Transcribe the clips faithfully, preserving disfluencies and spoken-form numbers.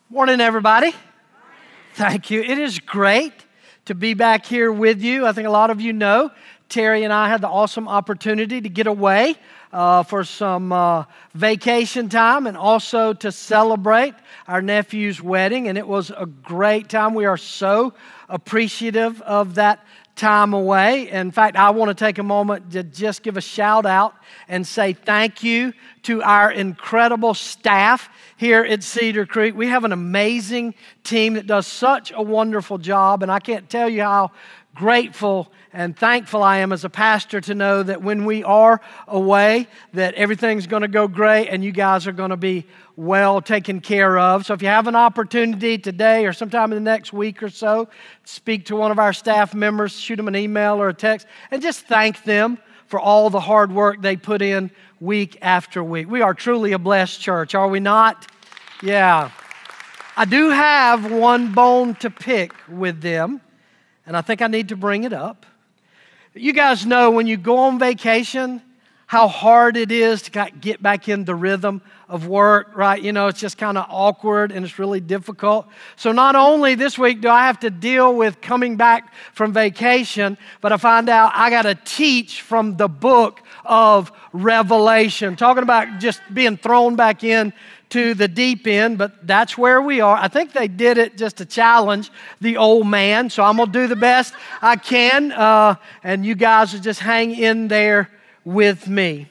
Morning, everybody. Thank you. It is great to be back here with you. I think a lot of you know Terry and I had the awesome opportunity to get away uh, for some uh, vacation time and also to celebrate our nephew's wedding. And it was a great time. We are so appreciative of that time away. In fact, I want to take a moment to just give a shout out and say thank you to our incredible staff here at Cedar Creek. We have an amazing team that does such a wonderful job, and I can't tell you how grateful and thankful I am as a pastor to know that when we are away, that everything's going to go great and you guys are going to be well taken care of. So if you have an opportunity today or sometime in the next week or so, speak to one of our staff members, shoot them an email or a text, and just thank them for all the hard work they put in week after week. We are truly a blessed church, are we not? Yeah. I do have one bone to pick with them, and I think I need to bring it up. You guys know when you go on vacation, how hard it is to get back in the rhythm of work, right? You know, it's just kind of awkward and it's really difficult. So not only this week do I have to deal with coming back from vacation, but I find out I got to teach from the book of Revelation, talking about just being thrown back in to the deep end, but that's where we are. I think they did it just to challenge the old man, so I'm going to do the best I can, uh, and you guys will just hang in there with me.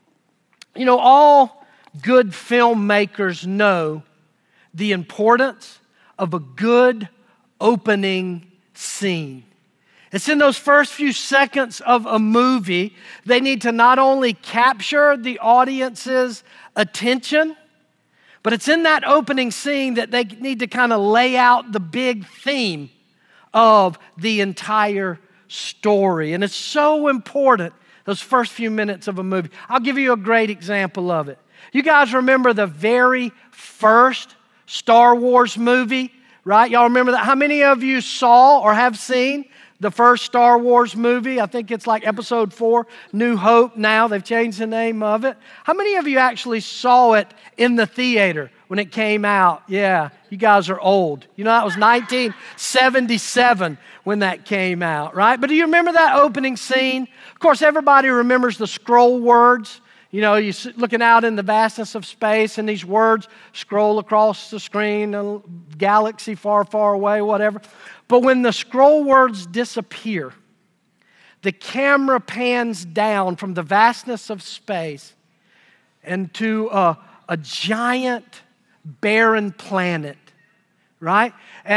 You know, all good filmmakers know the importance of a good opening scene. It's in those first few seconds of a movie, they need to not only capture the audience's attention, but it's in that opening scene that they need to kind of lay out the big theme of the entire story. And it's so important, those first few minutes of a movie. I'll give you a great example of it. You guys remember the very first Star Wars movie, right? Y'all remember that? How many of you saw or have seen the first Star Wars movie? I think it's like episode four, New Hope now. They've changed the name of it. How many of you actually saw it in the theater when it came out? Yeah, you guys are old. You know, that was nineteen seventy-seven when that came out, right? But do you remember that opening scene? Of course, everybody remembers the scroll words. You know, you're looking out in the vastness of space and these words scroll across the screen, a galaxy far, far away, whatever. But when the scroll words disappear, the camera pans down from the vastness of space and to a, a giant barren planet, right?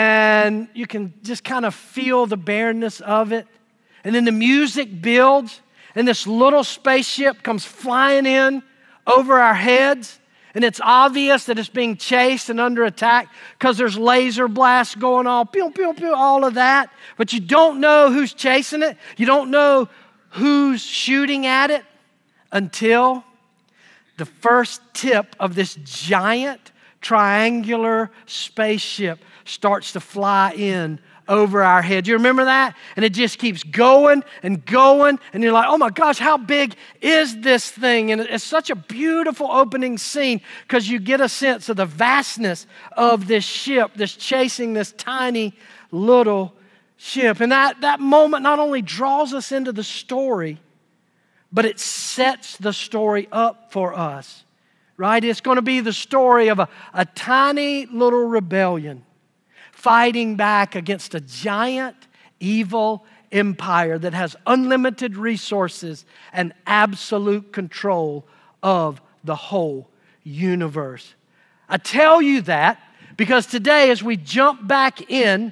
And you can just kind of feel the barrenness of it. And then the music builds, and this little spaceship comes flying in over our heads, and it's obvious that it's being chased and under attack because there's laser blasts going on, pew, pew, pew, all of that. But you don't know who's chasing it. You don't know who's shooting at it until the first tip of this giant triangular spaceship starts to fly in over our head. You remember that? And it just keeps going and going. And you're like, oh my gosh, how big is this thing? And it's such a beautiful opening scene because you get a sense of the vastness of this ship that's chasing this tiny little ship. And that, that moment not only draws us into the story, but it sets the story up for us, right? It's going to be the story of a, a tiny little rebellion fighting back against a giant, evil empire that has unlimited resources and absolute control of the whole universe. I tell you that because today, as we jump back in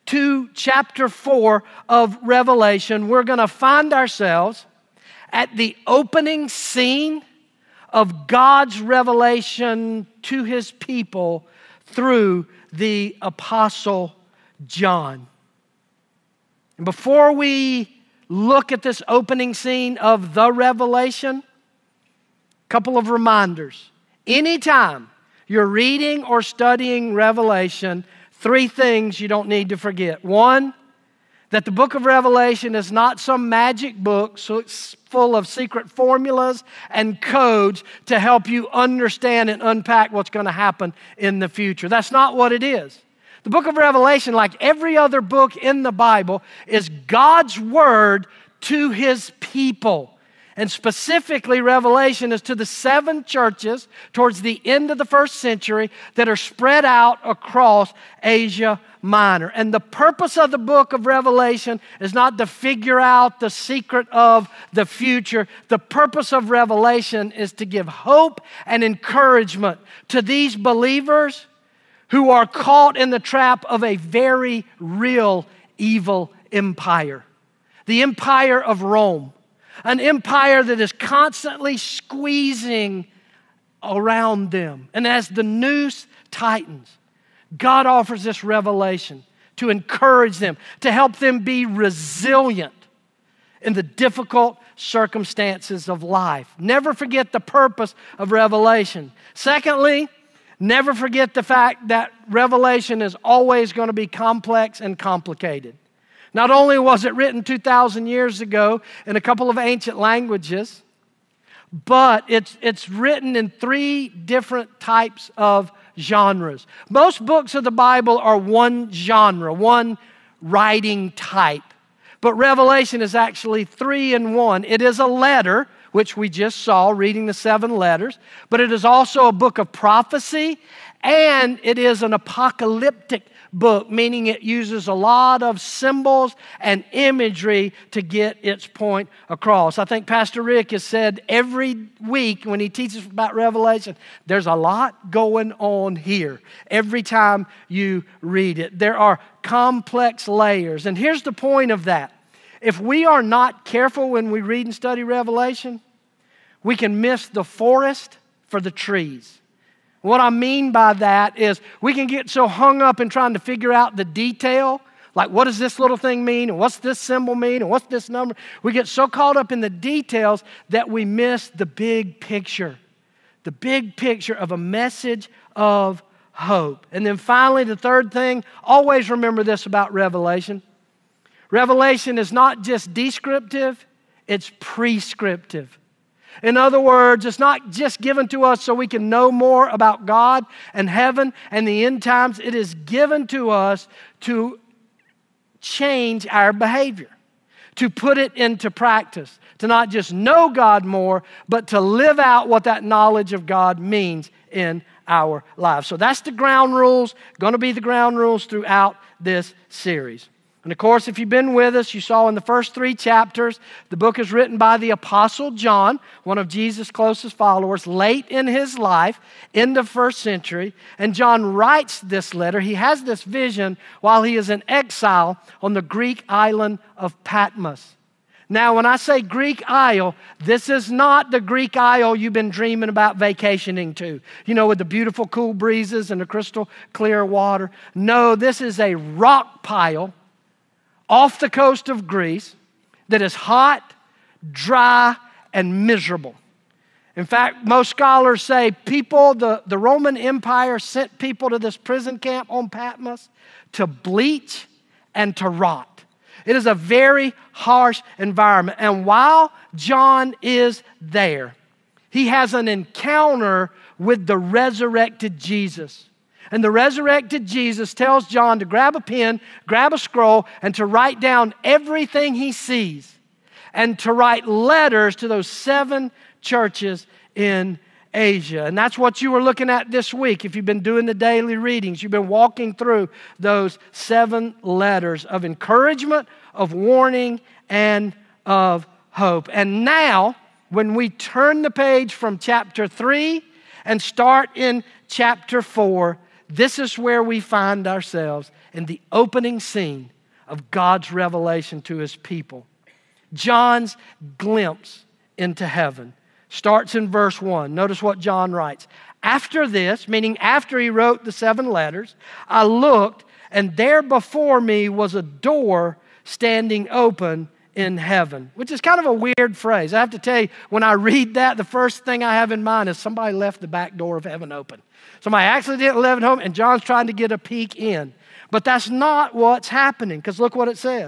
to chapter four of Revelation, we're going to find ourselves at the opening scene of God's revelation to His people through the Apostle John. And before we look at this opening scene of the Revelation, a couple of reminders. Anytime you're reading or studying Revelation, three things you don't need to forget. One, That the book of Revelation is not some magic book so it's full of secret formulas and codes to help you understand and unpack what's going to happen in the future. That's not what it is. The book of Revelation, like every other book in the Bible, is God's word to his people. And specifically, Revelation is to the seven churches towards the end of the first century that are spread out across Asia Minor. And the purpose of the book of Revelation is not to figure out the secret of the future. The purpose of Revelation is to give hope and encouragement to these believers who are caught in the trap of a very real evil empire. The empire of Rome. An empire that is constantly squeezing around them. And as the noose tightens, God offers this revelation to encourage them, to help them be resilient in the difficult circumstances of life. Never forget the purpose of Revelation. Secondly, never forget the fact that Revelation is always going to be complex and complicated. Not only was it written two thousand years ago in a couple of ancient languages, but it's, it's written in three different types of genres. Most books of the Bible are one genre, one writing type. But Revelation is actually three in one. It is a letter, which we just saw, reading the seven letters, but it is also a book of prophecy, and it is an apocalyptic book, meaning it uses a lot of symbols and imagery to get its point across. I think Pastor Rick has said every week when he teaches about Revelation, there's a lot going on here every time you read it. There are complex layers. And here's the point of that. If we are not careful when we read and study Revelation, we can miss the forest for the trees. What I mean by that is we can get so hung up in trying to figure out the detail, like what does this little thing mean, and what's this symbol mean, and what's this number. We get so caught up in the details that we miss the big picture, the big picture of a message of hope. And then finally, the third thing, always remember this about Revelation. Revelation is not just descriptive, it's prescriptive. In other words, it's not just given to us so we can know more about God and heaven and the end times. It is given to us to change our behavior, to put it into practice, to not just know God more, but to live out what that knowledge of God means in our lives. So that's the ground rules, going to be the ground rules throughout this series. And of course, if you've been with us, you saw in the first three chapters, the book is written by the Apostle John, one of Jesus' closest followers, late in his life, in the first century. And John writes this letter. He has this vision while he is in exile on the Greek island of Patmos. Now, when I say Greek Isle, this is not the Greek Isle you've been dreaming about vacationing to, you know, with the beautiful cool breezes and the crystal clear water. No, this is a rock pile off the coast of Greece that is hot, dry, and miserable. In fact, most scholars say people, the, the Roman Empire sent people to this prison camp on Patmos to bleach and to rot. It is a very harsh environment. And while John is there, he has an encounter with the resurrected Jesus. And the resurrected Jesus tells John to grab a pen, grab a scroll, and to write down everything he sees, and to write letters to those seven churches in Asia. And that's what you were looking at this week. If you've been doing the daily readings, you've been walking through those seven letters of encouragement, of warning, and of hope. And now, when we turn the page from chapter three and start in chapter four, this is where we find ourselves in the opening scene of God's revelation to his people. John's glimpse into heaven starts in verse one. Notice what John writes. After this, meaning after he wrote the seven letters, I looked, and there before me was a door standing open in heaven, which is kind of a weird phrase. I have to tell you, when I read that, the first thing I have in mind is somebody left the back door of heaven open. Somebody accidentally left it home, and John's trying to get a peek in. But that's not what's happening, because look what it says.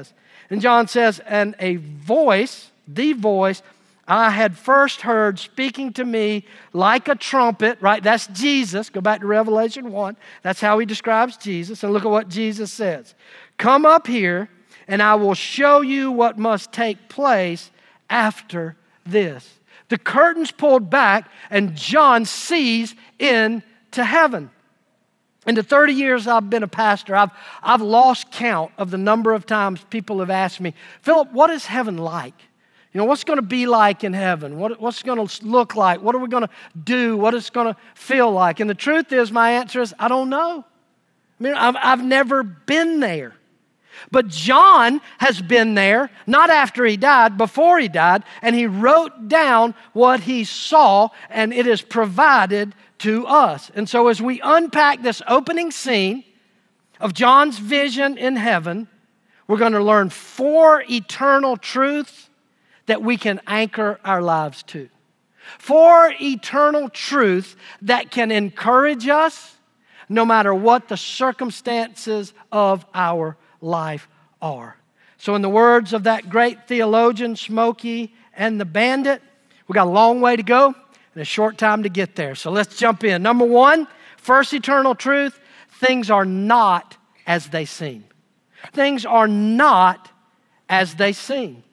And John says, and a voice, the voice, I had first heard speaking to me like a trumpet, right? That's Jesus. Go back to Revelation one. That's how he describes Jesus. And look at what Jesus says. Come up here, and I will show you what must take place after this. The curtain's pulled back, and John sees into heaven. In the thirty years I've been a pastor, I've, I've lost count of the number of times people have asked me, Philip, what is heaven like? You know, what's going to be like in heaven? What, what's going to look like? What are we going to do? What is it going to feel like? And the truth is, my answer is, I don't know. I mean, I've, I've never been there. But John has been there, not after he died, before he died, and he wrote down what he saw, and it is provided to us. And so as we unpack this opening scene of John's vision in heaven, we're going to learn four eternal truths that we can anchor our lives to. Four eternal truths that can encourage us no matter what the circumstances of our life are. So in the words of that great theologian, Smokey and the Bandit, we got a long way to go and a short time to get there. So let's jump in. Number one, first eternal truth, things are not as they seem. Things are not as they seem.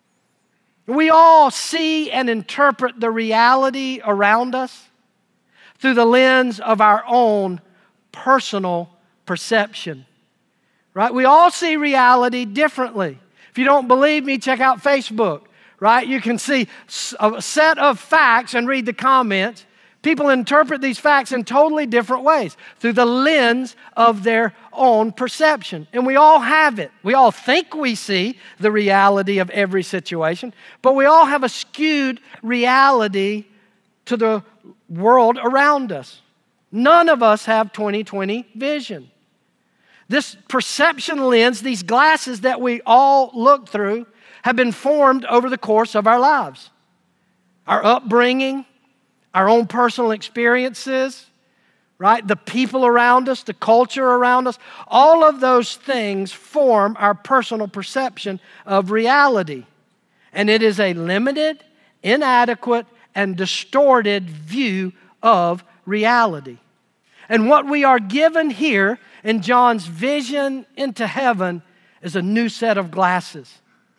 We all see and interpret the reality around us through the lens of our own personal perception. Right? We all see reality differently. If you don't believe me, check out Facebook. Right? You can see a set of facts and read the comments. People interpret these facts in totally different ways through the lens of their own perception. And we all have it. We all think we see the reality of every situation, but we all have a skewed reality to the world around us. None of us have twenty twenty vision. This perception lens, these glasses that we all look through, have been formed over the course of our lives. Our upbringing, our own personal experiences, right? The people around us, the culture around us, all of those things form our personal perception of reality. And it is a limited, inadequate, and distorted view of reality. And what we are given here in John's vision into heaven is a new set of glasses.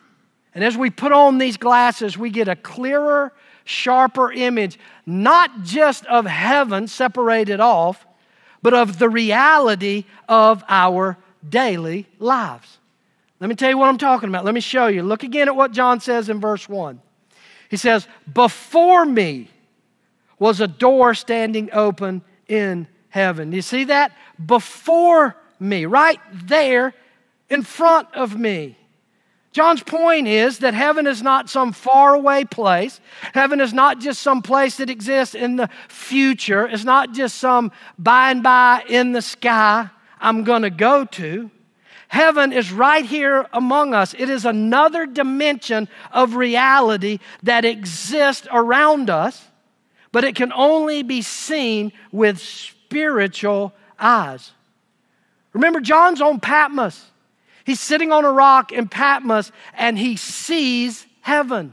And as we put on these glasses, we get a clearer, sharper image, not just of heaven separated off, but of the reality of our daily lives. Let me tell you what I'm talking about. Let me show you. Look again at what John says in verse one. He says, before me was a door standing open in heaven. You see that? Before me, right there in front of me. John's point is that heaven is not some faraway place. Heaven is not just some place that exists in the future. It's not just some by and by in the sky I'm going to go to. Heaven is right here among us. It is another dimension of reality that exists around us, but it can only be seen with spiritual eyes. Remember, John's on Patmos. He's sitting on a rock in Patmos and he sees heaven.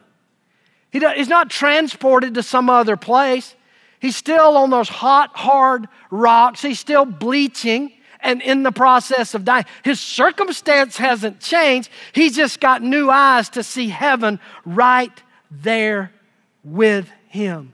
He does, he's not transported to some other place. He's still on those hot, hard rocks. He's still bleaching and in the process of dying. His circumstance hasn't changed. He's just got new eyes to see heaven right there with him.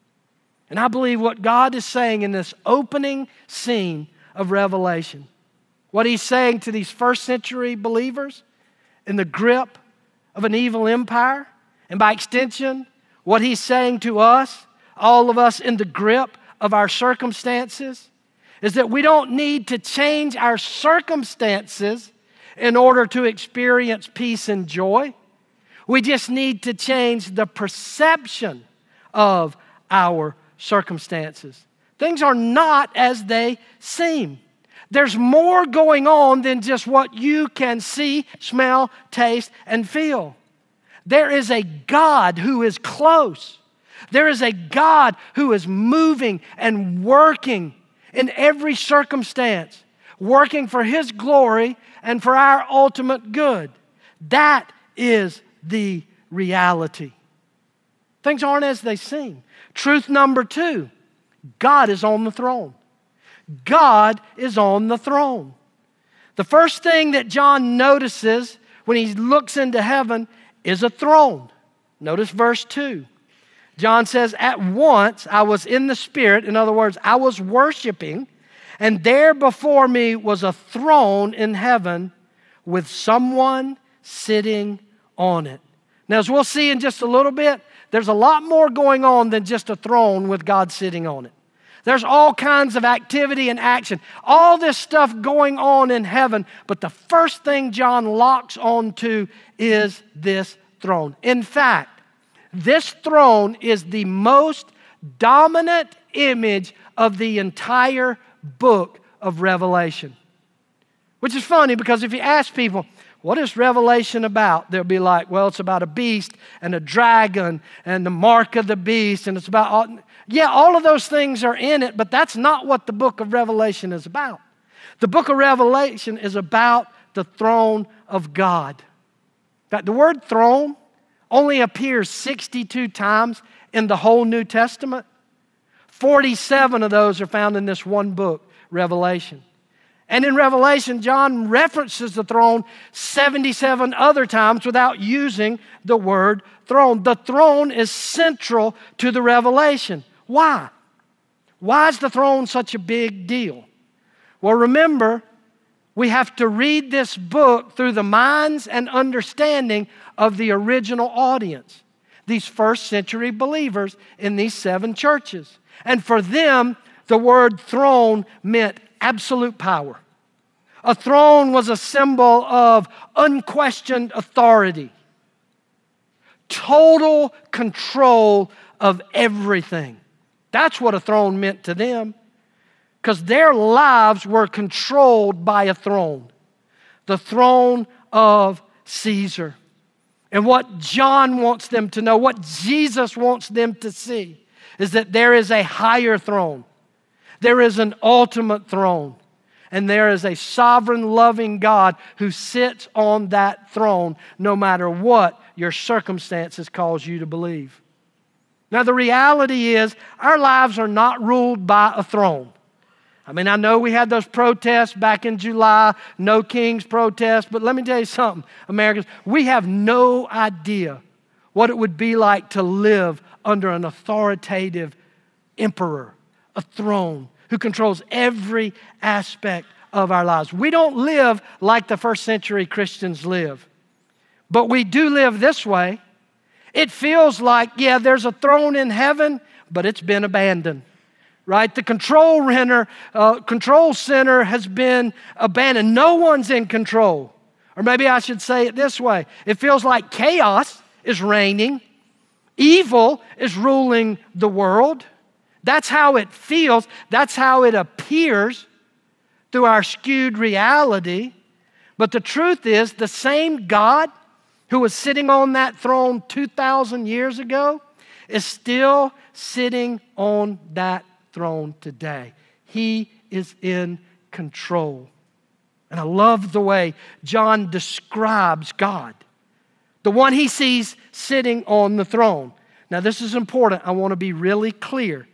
And I believe what God is saying in this opening scene of Revelation, what he's saying to these first century believers in the grip of an evil empire, and by extension, what he's saying to us, all of us in the grip of our circumstances, is that we don't need to change our circumstances in order to experience peace and joy. We just need to change the perception of our circumstances. Things are not as they seem. There's more going on than just what you can see, smell, taste, and feel. There is a God who is close. There is a God who is moving and working in every circumstance, working for His glory and for our ultimate good. That is the reality. Things aren't as they seem. Truth number two, God is on the throne. God is on the throne. The first thing that John notices when he looks into heaven is a throne. Notice verse two. John says, at once I was in the Spirit. In other words, I was worshiping, and there before me was a throne in heaven with someone sitting on it. Now, as we'll see in just a little bit, there's a lot more going on than just a throne with God sitting on it. There's all kinds of activity and action, all this stuff going on in heaven, but the first thing John locks onto is this throne. In fact, this throne is the most dominant image of the entire book of Revelation. Which is funny because if you ask people, what is Revelation about? They'll be like, well, it's about a beast and a dragon and the mark of the beast, and it's about, all, yeah, all of those things are in it, but that's not what the book of Revelation is about. The book of Revelation is about the throne of God. That the word throne only appears sixty-two times in the whole New Testament. forty-seven of those are found in this one book, Revelation. And in Revelation, John references the throne seventy-seven other times without using the word throne. The throne is central to the revelation. Why? Why is the throne such a big deal? Well, remember, we have to read this book through the minds and understanding of the original audience, these first century believers in these seven churches. And for them, the word throne meant absolute power. A throne was a symbol of unquestioned authority, total control of everything. That's what a throne meant to them, because their lives were controlled by a throne, the throne of Caesar. And what John wants them to know, what Jesus wants them to see, is that there is a higher throne. There is an ultimate throne. And there is a sovereign, loving God who sits on that throne no matter what your circumstances cause you to believe. Now, the reality is our lives are not ruled by a throne. I mean, I know we had those protests back in July, No Kings protests, but let me tell you something, Americans, we have no idea what it would be like to live under an authoritative emperor, a throne, who controls every aspect of our lives. We don't live like the first century Christians live, but we do live this way. It feels like, yeah, there's a throne in heaven, but it's been abandoned. Right? The control center, uh, control center has been abandoned. No one's in control. Or maybe I should say it this way. It feels like chaos is reigning. Evil is ruling the world. That's how it feels. That's how it appears through our skewed reality. But the truth is, the same God who was sitting on that throne two thousand years ago is still sitting on that throne today. He is in control. And I love the way John describes God, the one he sees sitting on the throne. Now, this is important. I want to be really clear.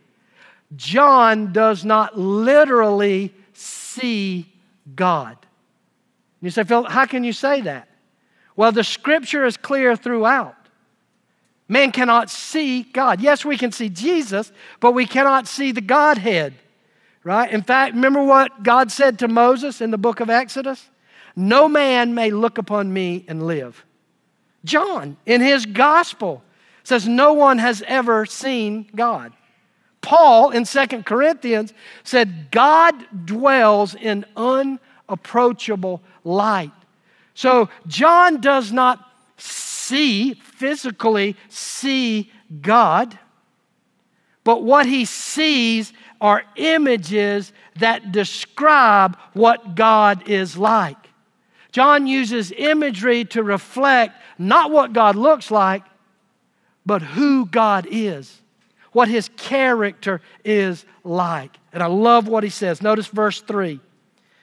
John does not literally see God. You say, Phil, how can you say that? Well, the scripture is clear throughout. Man cannot see God. Yes, we can see Jesus, but we cannot see the Godhead, right? In fact, remember what God said to Moses in the book of Exodus? No man may look upon me and live. John, in his gospel, says no one has ever seen God. Paul, in Second Corinthians, said God dwells in unapproachable light. So John does not see, physically see God, but what he sees are images that describe what God is like. John uses imagery to reflect not what God looks like, but who God is, what his character is like. And I love what he says. Notice verse three.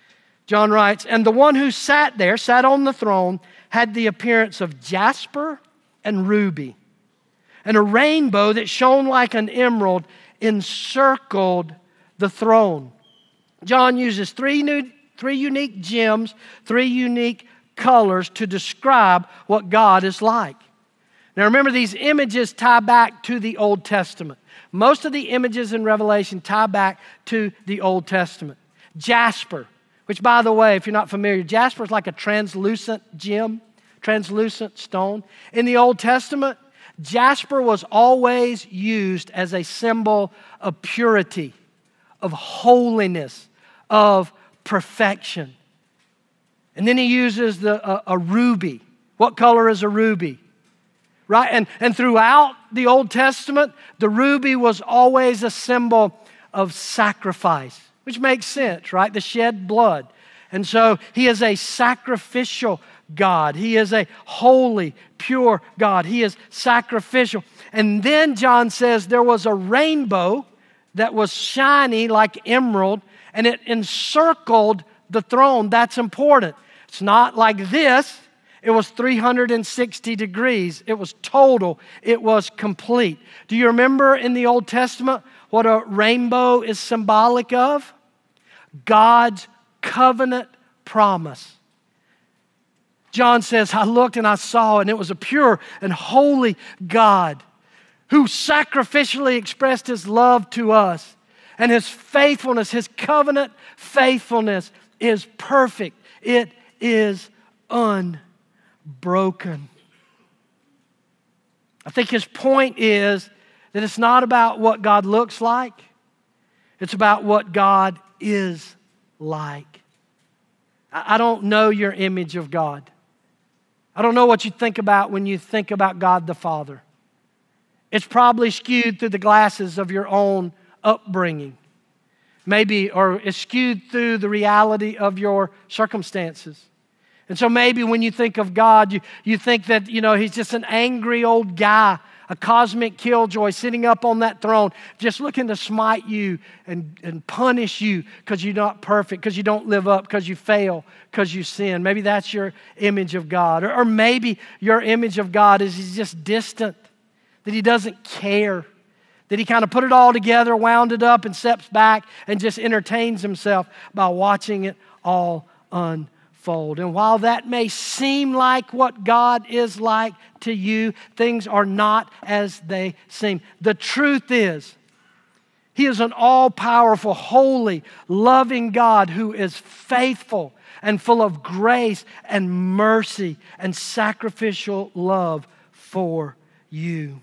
John writes, and the one who sat there, sat on the throne, had the appearance of jasper and ruby. And a rainbow that shone like an emerald encircled the throne. John uses three, new, three unique gems, three unique colors to describe what God is like. Now remember, these images tie back to the Old Testament. Most of the images in Revelation tie back to the Old Testament. Jasper, which by the way, if you're not familiar, jasper is like a translucent gem, translucent stone. In the Old Testament, jasper was always used as a symbol of purity, of holiness, of perfection. And then he uses the, a, a ruby. What color is a ruby? Right? And, and throughout the Old Testament, the ruby was always a symbol of sacrifice, which makes sense, right? The shed blood. And so he is a sacrificial God. He is a holy, pure God. He is sacrificial. And then John says there was a rainbow that was shiny like emerald, and it encircled the throne. That's important. It's not like this. It was three hundred sixty degrees. It was total. It was complete. Do you remember in the Old Testament what a rainbow is symbolic of? God's covenant promise. John says, I looked and I saw, and it was a pure and holy God who sacrificially expressed His love to us. And His faithfulness, His covenant faithfulness is perfect. It is unbroken. I think his point is that it's not about what God looks like. It's about what God is like. I don't know your image of God. I don't know what you think about when you think about God the Father. It's probably skewed through the glasses of your own upbringing. Maybe, or it's skewed through the reality of your circumstances. And so maybe when you think of God, you, you think that, you know, He's just an angry old guy, a cosmic killjoy sitting up on that throne, just looking to smite you and, and punish you because you're not perfect, because you don't live up, because you fail, because you sin. Maybe that's your image of God. Or, or maybe your image of God is He's just distant, that He doesn't care, that He kind of put it all together, wound it up, and steps back and just entertains Himself by watching it all unfold. And while that may seem like what God is like to you, things are not as they seem. The truth is, He is an all-powerful, holy, loving God who is faithful and full of grace and mercy and sacrificial love for you.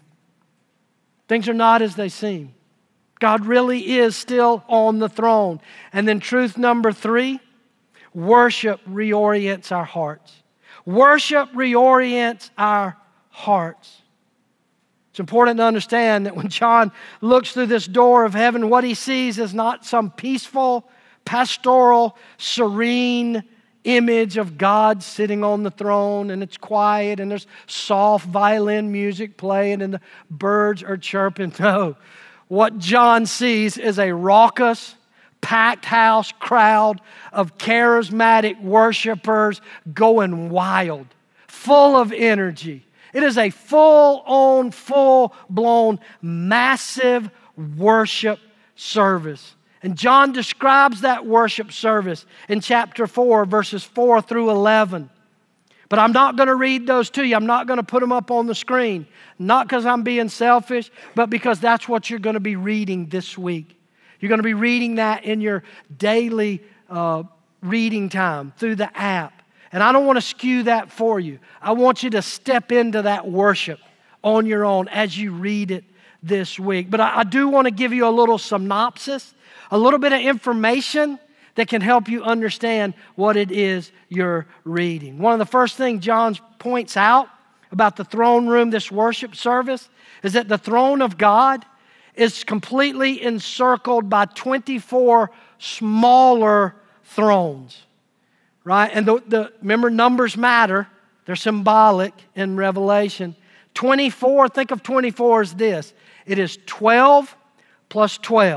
Things are not as they seem. God really is still on the throne. And then truth number three, worship reorients our hearts. Worship reorients our hearts. It's important to understand that when John looks through this door of heaven, what he sees is not some peaceful, pastoral, serene image of God sitting on the throne, and it's quiet and there's soft violin music playing and the birds are chirping. No, what John sees is a raucous, packed house crowd of charismatic worshipers going wild, full of energy. It is a full-on, full-blown, massive worship service. And John describes that worship service in chapter four, verses four through eleven. But I'm not going to read those to you. I'm not going to put them up on the screen. Not because I'm being selfish, but because that's what you're going to be reading this week. You're going to be reading that in your daily uh, reading time through the app. And I don't want to skew that for you. I want you to step into that worship on your own as you read it this week. But I, I do want to give you a little synopsis, a little bit of information that can help you understand what it is you're reading. One of the first things John points out about the throne room, this worship service, is that the throne of God is completely encircled by twenty-four smaller thrones, right? And the, the remember, numbers matter. They're symbolic in Revelation. twenty-four, think of twenty-four as this. It is twelve plus twelve.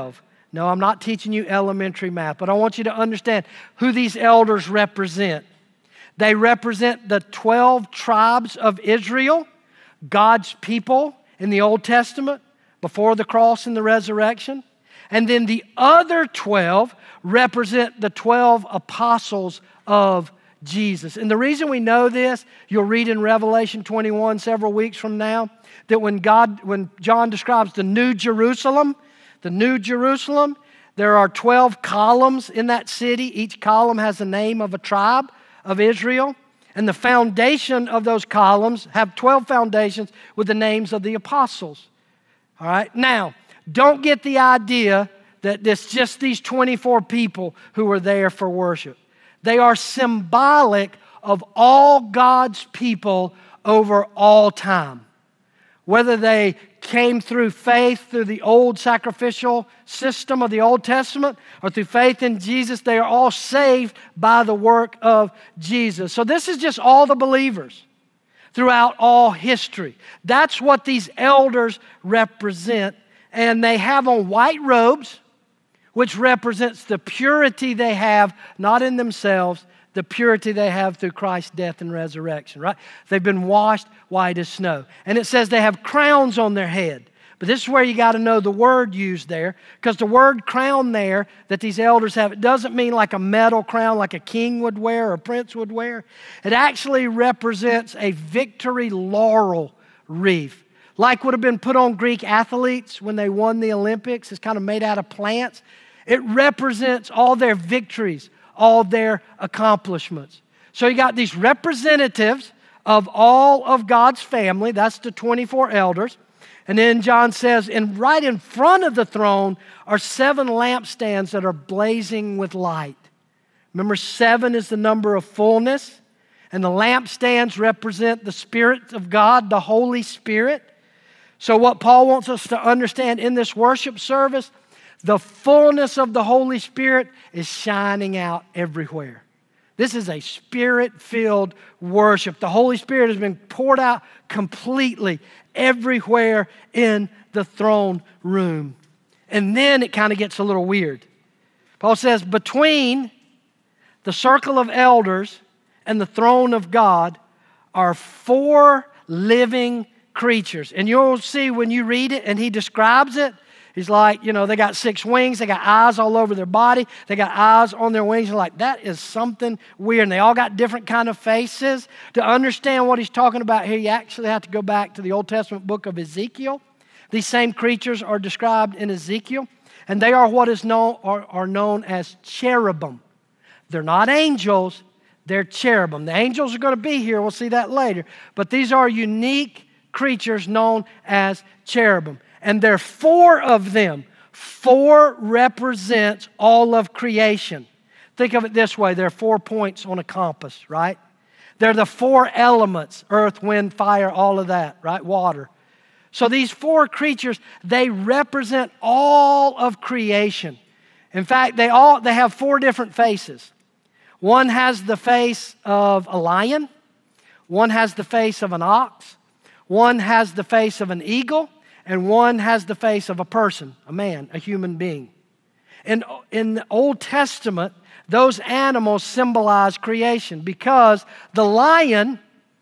No, I'm not teaching you elementary math, but I want you to understand who these elders represent. They represent the twelve tribes of Israel, God's people in the Old Testament, before the cross and the resurrection. And then the other twelve represent the twelve apostles of Jesus. And the reason we know this, you'll read in Revelation twenty-one several weeks from now, that when God, when John describes the New Jerusalem, the New Jerusalem, there are twelve columns in that city. Each column has the name of a tribe of Israel. And the foundation of those columns have twelve foundations with the names of the apostles. All right? Now, don't get the idea that it's just these twenty-four people who are there for worship. They are symbolic of all God's people over all time. Whether they came through faith through the old sacrificial system of the Old Testament or through faith in Jesus, they are all saved by the work of Jesus. So this is just all the believers throughout all history. That's what these elders represent. And they have on white robes, which represents the purity they have, not in themselves, the purity they have through Christ's death and resurrection, right? They've been washed white as snow. And it says they have crowns on their head. But this is where you got to know the word used there, because the word crown there that these elders have, it doesn't mean like a metal crown like a king would wear or a prince would wear. It actually represents a victory laurel wreath, like would have been put on Greek athletes when they won the Olympics. It's kind of made out of plants. It represents all their victories, all their accomplishments. So you got these representatives of all of God's family. That's the twenty-four elders. And then John says, and right in front of the throne are seven lampstands that are blazing with light. Remember, seven is the number of fullness. And the lampstands represent the Spirit of God, the Holy Spirit. So what Paul wants us to understand in this worship service, the fullness of the Holy Spirit is shining out everywhere. This is a Spirit-filled worship. The Holy Spirit has been poured out completely everywhere in the throne room. And then it kind of gets a little weird. Paul says, between the circle of elders and the throne of God are four living creatures. And you'll see when you read it and he describes it, he's like, you know, they got six wings. They got eyes all over their body. They got eyes on their wings. You're like, that is something weird. And they all got different kind of faces. To understand what he's talking about here, you actually have to go back to the Old Testament book of Ezekiel. These same creatures are described in Ezekiel. And they are what is known, are, are known as cherubim. They're not angels. They're cherubim. The angels are going to be here. We'll see that later. But these are unique creatures known as cherubim. And there are four of them. Four represents all of creation. Think of it this way. There are four points on a compass, right? They're the four elements, earth, wind, fire, all of that, right? Water. So these four creatures, they represent all of creation. In fact, they all they have four different faces. One has the face of a lion. One has the face of an ox. One has the face of an eagle. And one has the face of a person, a man, a human being. And in the Old Testament, those animals symbolize creation because the lion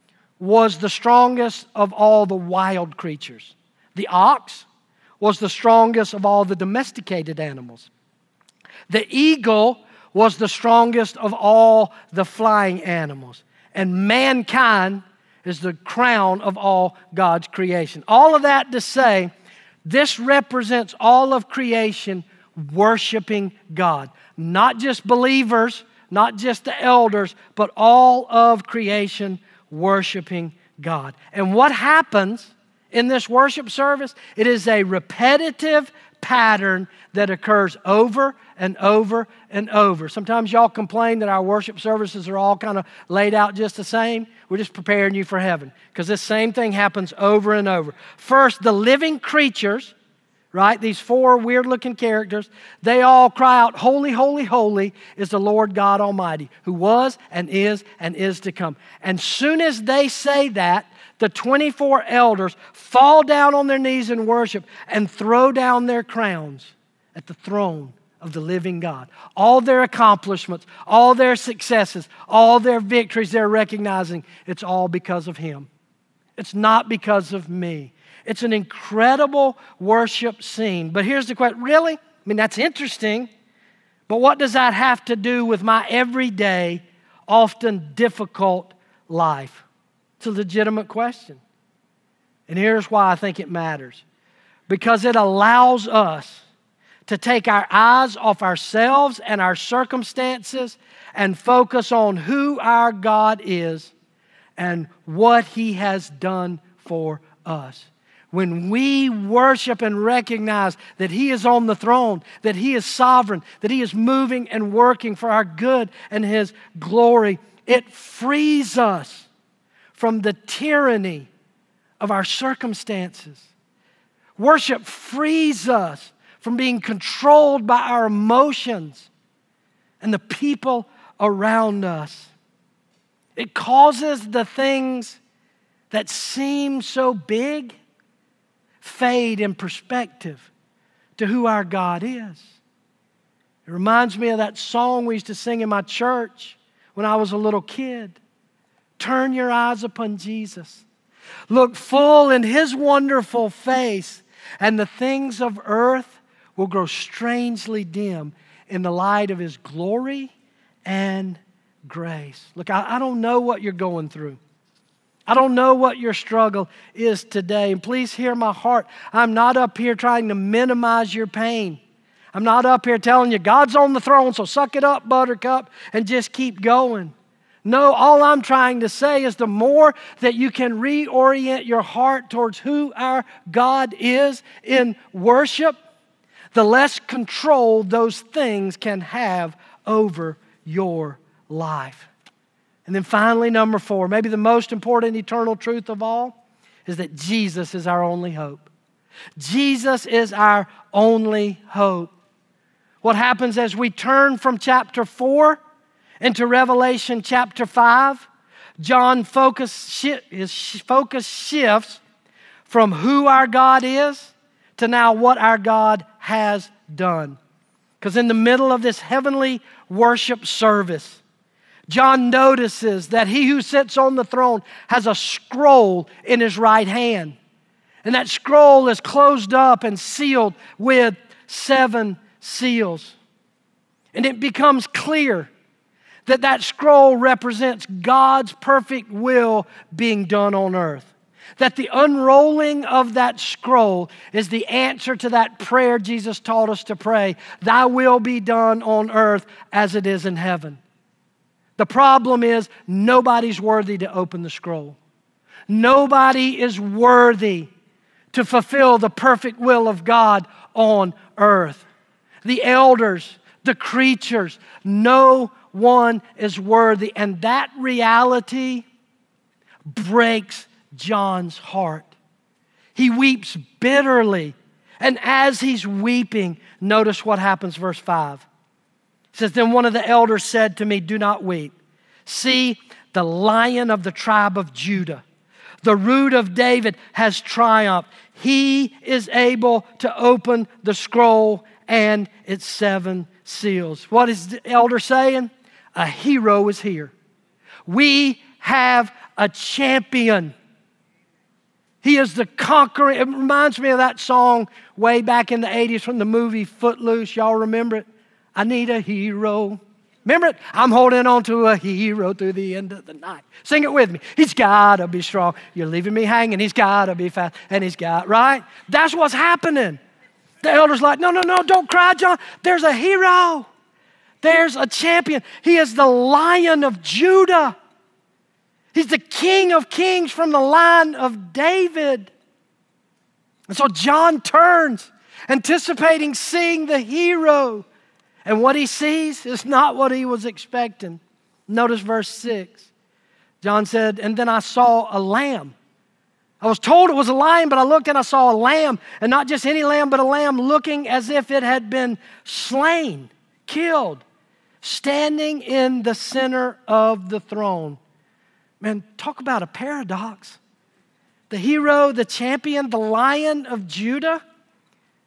was the strongest of all the wild creatures. The ox was the strongest of all the domesticated animals. The eagle was the strongest of all the flying animals. And mankind is the crown of all God's creation. All of that to say, this represents all of creation worshiping God. Not just believers, not just the elders, but all of creation worshiping God. And what happens in this worship service? It is a repetitive pattern that occurs over and over and over. Sometimes y'all complain that our worship services are all kind of laid out just the same. We're just preparing you for heaven because this same thing happens over and over. First, the living creatures, right? These four weird-looking characters, they all cry out, holy, holy, holy is the Lord God Almighty, who was and is and is to come. And soon as they say that, the twenty-four elders fall down on their knees in worship and throw down their crowns at the throne of the living God. All their accomplishments, all their successes, all their victories, they're recognizing it's all because of Him. It's not because of me. It's an incredible worship scene. But here's the question, really? I mean, that's interesting. But what does that have to do with my everyday, often difficult life? It's a legitimate question. And here's why I think it matters. Because it allows us to take our eyes off ourselves and our circumstances and focus on who our God is and what He has done for us. When we worship and recognize that He is on the throne, that He is sovereign, that He is moving and working for our good and His glory, it frees us from the tyranny of our circumstances. Worship frees us from being controlled by our emotions and the people around us. It causes the things that seem so big fade in perspective to who our God is. It reminds me of that song we used to sing in my church when I was a little kid. Turn your eyes upon Jesus. Look full in His wonderful face, and the things of earth will grow strangely dim in the light of His glory and grace. Look, I, I don't know what you're going through. I don't know what your struggle is today. And please hear my heart. I'm not up here trying to minimize your pain. I'm not up here telling you God's on the throne, so suck it up, buttercup, and just keep going. No, all I'm trying to say is the more that you can reorient your heart towards who our God is in worship, the less control those things can have over your life. And then finally, number four, maybe the most important eternal truth of all, is that Jesus is our only hope. Jesus is our only hope. What happens as we turn from chapter four into Revelation chapter five, John focus, his focus shifts from who our God is to now what our God has done. Because in the middle of this heavenly worship service, John notices that He who sits on the throne has a scroll in His right hand. And that scroll is closed up and sealed with seven seals. And it becomes clear that that scroll represents God's perfect will being done on earth. That the unrolling of that scroll is the answer to that prayer Jesus taught us to pray, Thy will be done on earth as it is in heaven. The problem is nobody's worthy to open the scroll. Nobody is worthy to fulfill the perfect will of God on earth. The elders, the creatures, no one is worthy. And that reality breaks John's heart. He weeps bitterly. And as he's weeping, notice what happens, verse five. It says, Then one of the elders said to me, Do not weep. See, the Lion of the tribe of Judah, the Root of David, has triumphed. He is able to open the scroll and its seven seals. What is the elder saying? A hero is here. We have a champion. He is the conquering. It reminds me of that song way back in the eighties from the movie Footloose. Y'all remember it? I need a hero. Remember it? I'm holding on to a hero through the end of the night. Sing it with me. He's got to be strong. You're leaving me hanging. He's got to be fast. And he's got, right? That's what's happening. The elder's like, no, no, no, don't cry, John. There's a hero. There's a champion. He is the Lion of Judah. He's the King of Kings from the line of David. And so John turns, anticipating seeing the hero. And what he sees is not what he was expecting. Notice verse six. John said, and then I saw a lamb. I was told it was a lion, but I looked and I saw a lamb. And not just any lamb, but a lamb looking as if it had been slain, killed, standing in the center of the throne. Man, talk about a paradox. The hero, the champion, the Lion of Judah.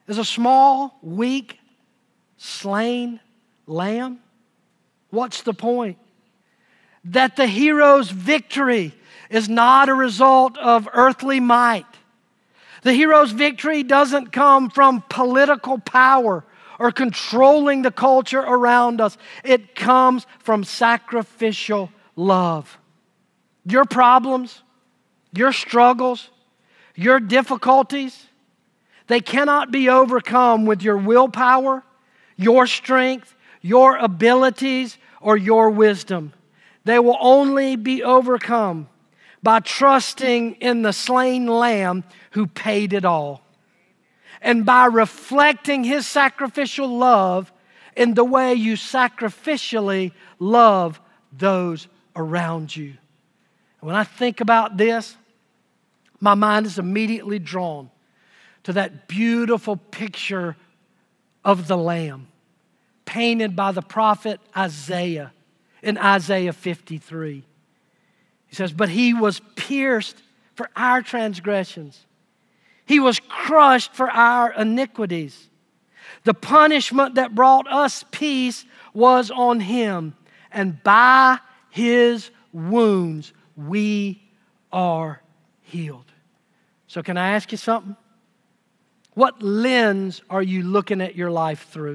is a small, weak, slain lamb? What's the point? That the hero's victory is not a result of earthly might. The hero's victory doesn't come from political power or controlling the culture around us. It comes from sacrificial love. Your problems, your struggles, your difficulties, they cannot be overcome with your willpower, your strength, your abilities, or your wisdom. They will only be overcome by trusting in the slain lamb who paid it all, and by reflecting his sacrificial love in the way you sacrificially love those around you. And when I think about this, my mind is immediately drawn to that beautiful picture of the Lamb painted by the prophet Isaiah in Isaiah fifty-three. He says, "But he was pierced for our transgressions. He was crushed for our iniquities. The punishment that brought us peace was on him, and by his wounds we are healed." So can I ask you something? What lens are you looking at your life through?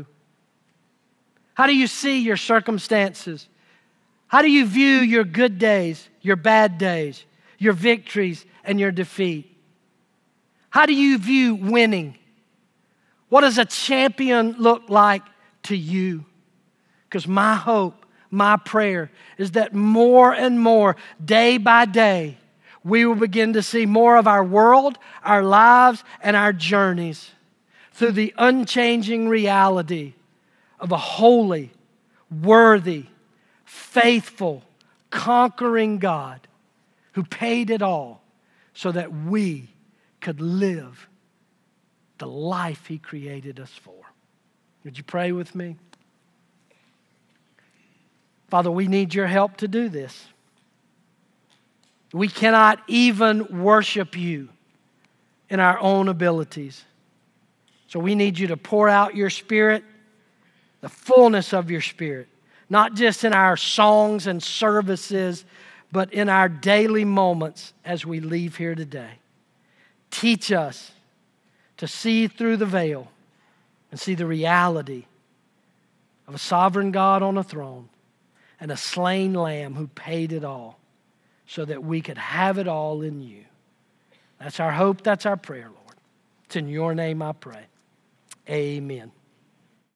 How do you see your circumstances? How do you view your good days, your bad days, your victories, and your defeat? How do you view winning? What does a champion look like to you? Because my hope, my prayer is that more and more, day by day, we will begin to see more of our world, our lives, and our journeys through the unchanging reality of a holy, worthy, faithful, conquering God who paid it all so that we could live the life he created us for. Would you pray with me? Father, we need your help to do this. We cannot even worship you in our own abilities. So we need you to pour out your Spirit, the fullness of your Spirit, not just in our songs and services, but in our daily moments as we leave here today. Teach us to see through the veil and see the reality of a sovereign God on a throne and a slain lamb who paid it all so that we could have it all in you. That's our hope. That's our prayer, Lord. It's in your name I pray. Amen.